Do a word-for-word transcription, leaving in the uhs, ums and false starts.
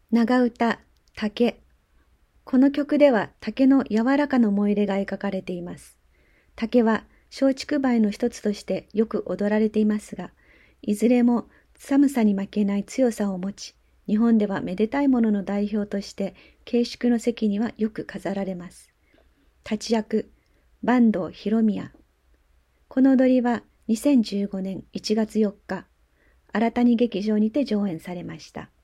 長唄、竹。この曲では竹の柔らかな思い入れが描かれています。竹は松竹梅の一つとしてよく踊られていますが、いずれも寒さに負けない強さを持ち、日本ではめでたいものの代表として慶祝の席にはよく飾られます。立役、坂東弘宮。この踊りはにせんじゅうごねんいちがつよっか、新谷劇場にて上演されました。